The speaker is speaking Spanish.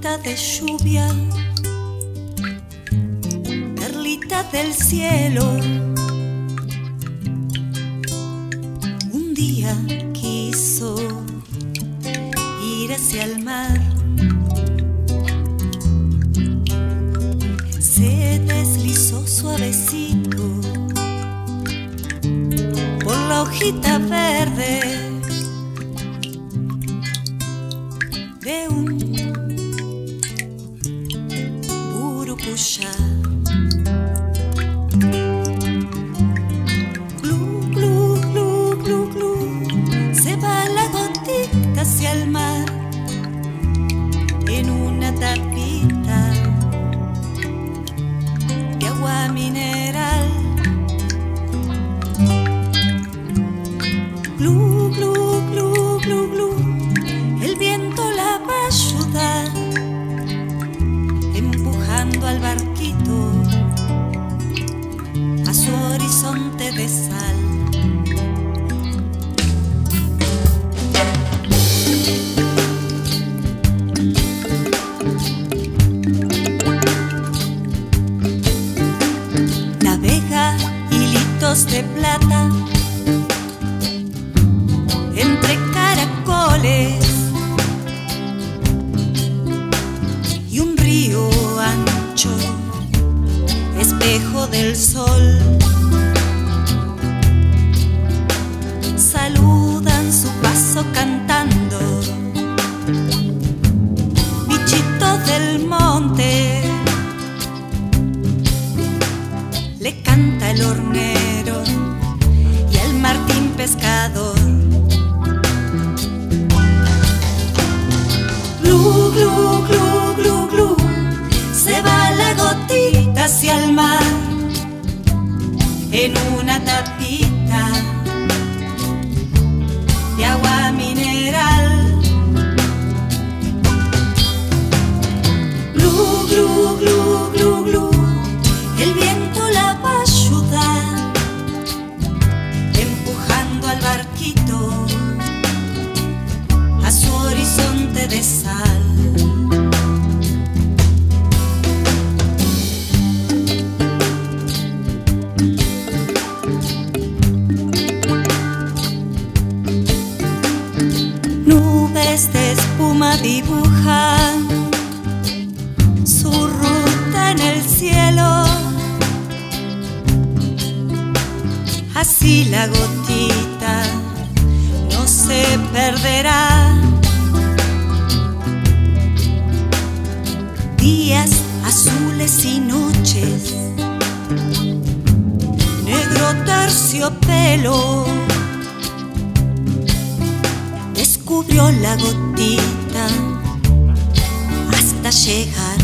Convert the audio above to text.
gotita de lluvia, perlita del cielo. Un día quiso ir hacia el mar, se deslizó suavecito por la hojita verde de un burucuyá. Glu, glu, glu, glu, glu, se va la gotita hacia el mar en una tapita de agua mineral. Glu, glu, glu, glu, glu, el viento la va a ayudar, empujando al barquito a su horizonte de sal. Navega hilitos de plata entre caracoles y un río ancho, espejo del sol. Saludan su paso cantando, bichitos del monte. Le canta el hornero y el martín pescador. Glu, glu, glu, glu, glu, se va la gotita hacia el mar en una tapita de agua mineral. Glu, glu, glu, glu, glu, el viento la va a ayudar, empujando al barquito a su horizonte de sal. Nubes de espuma dibujan su ruta en el cielo. Así la gotita no se perderá. Días azules y noches, negro terciopelo, descubrió la gotita hasta llegar